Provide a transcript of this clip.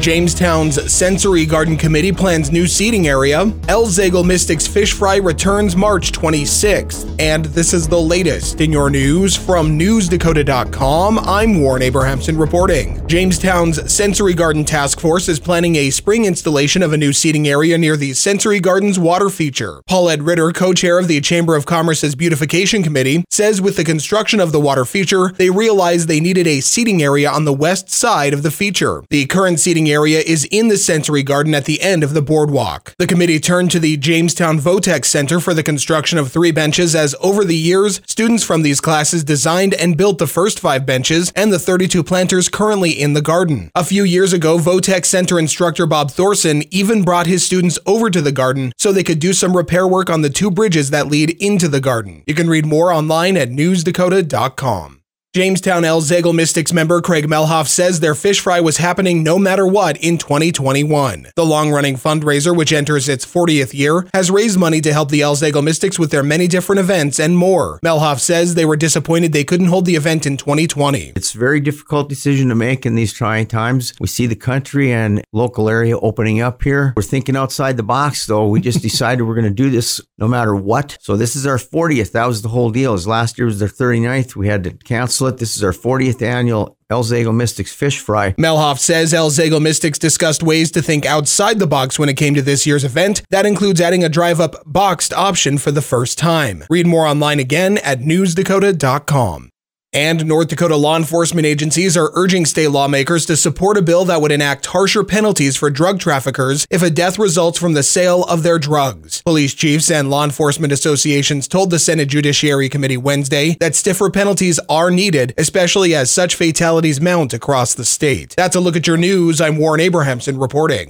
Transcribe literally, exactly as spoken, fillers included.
Jamestown's Sensory Garden Committee plans new seating area. El Zagel Mystics Fish Fry returns March twenty-sixth. And this is the latest in your news from news dakota dot com. I'm Warren Abrahamson reporting. Jamestown's Sensory Garden Task Force is planning a spring installation of a new seating area near the Sensory Gardens water feature. Paulette Ritter, co-chair of the Chamber of Commerce's Beautification Committee, says with the construction of the water feature, they realized they needed a seating area on the west side of the feature. The current seating area is in the Sensory Garden at the end of the boardwalk. The committee turned to the Jamestown Votex Center for the construction of three benches, as over the years, students from these classes designed and built the first five benches and the thirty-two planters currently in the garden. A few years ago, Votex Center instructor Bob Thorson even brought his students over to the garden so they could do some repair work on the two bridges that lead into the garden. You can read more online at news dakota dot com. Jamestown El Zagel Mystics member Craig Melhoff says their fish fry was happening no matter what in twenty twenty-one. The long-running fundraiser, which enters its fortieth year, has raised money to help the El Zagel Mystics with their many different events and more. Melhoff says they were disappointed they couldn't hold the event in twenty twenty. It's a very difficult decision to make in these trying times. We see the country and local area opening up here. We're thinking outside the box, though. We just decided we're going to do this no matter what. So this is our fortieth. That was the whole deal. As last year was their thirty-ninth. We had to cancel it. This is our fortieth annual El Zagel Mystics Fish Fry. Melhoff says El Zagel Mystics discussed ways to think outside the box when it came to this year's event. That includes adding a drive-up boxed option for the first time. Read more online again at news dakota dot com. And North Dakota law enforcement agencies are urging state lawmakers to support a bill that would enact harsher penalties for drug traffickers if a death results from the sale of their drugs. Police chiefs and law enforcement associations told the Senate Judiciary Committee Wednesday that stiffer penalties are needed, especially as such fatalities mount across the state. That's a look at your news. I'm Warren Abrahamson reporting.